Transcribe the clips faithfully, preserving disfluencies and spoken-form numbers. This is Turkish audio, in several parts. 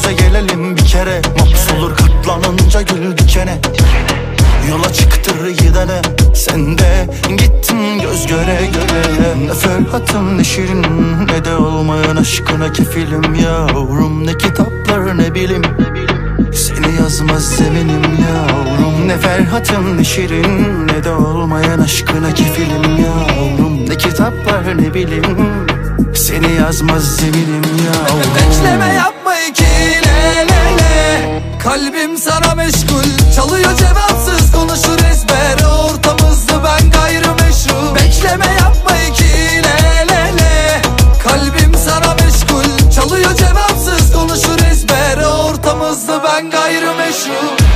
de gelelim bir kere. Mahvolur katlanınca gül dikene. Yola çıktır gidene, sen de gittin göz göre göre. Ne Ferhat'ım ne Şirin, ne de olmayan aşkına kefilim yavrum. Ne kitaplar ne bilim, seni yazmaz zeminim yavrum. Ne Ferhat'ım ne Şirin, ne de olmayan aşkına kefilim yavrum. Ne kitaplar ne bilim, seni yazmaz zeminim yavrum. Bekleme yapma iki le le le, kalbim sana meşgul. Çalıyor cevapsız, konuşur ezber, ortamızda ben gayrimeşru. Bekleme yapma iki le le le, kalbim sana meşgul. Çalıyor cevapsız, konuşur ezber, ortamızda ben gayrimeşru.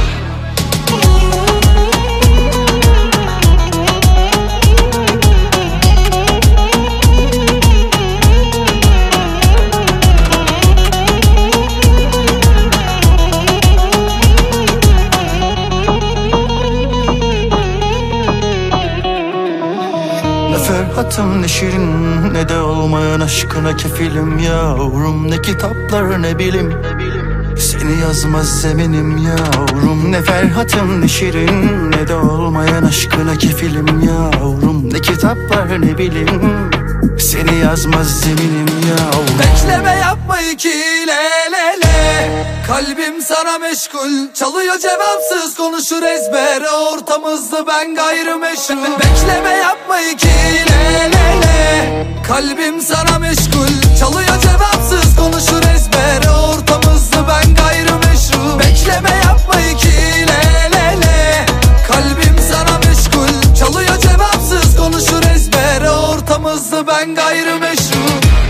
Ferhat'ım ne Şirin, ne de olmayan aşkına kefilim yavrum. Ne kitaplar ne bilim, seni yazmaz zeminim yavrum. Ne Ferhat'ım ne Şirin, ne de olmayan aşkına kefilim yavrum. Ne kitaplar ne bilim, seni yazmaz zeminim yavrum. Bekleme yapma iki le le le, kalbim sana meşgul. Çalıyor cevapsız, konuşur ezber, ortamızda ben gayrimeşru. Bekleme yapma iki le le le, kalbim sana meşgul. Çalıyor cevapsız, konuşur ezber, ortamızda ben gayrimeşru. Bekleme yapma iki le le le, kalbim sana meşgul. Çalıyor cevapsız, konuşur ezber, ortamızda ben gayrimeşru.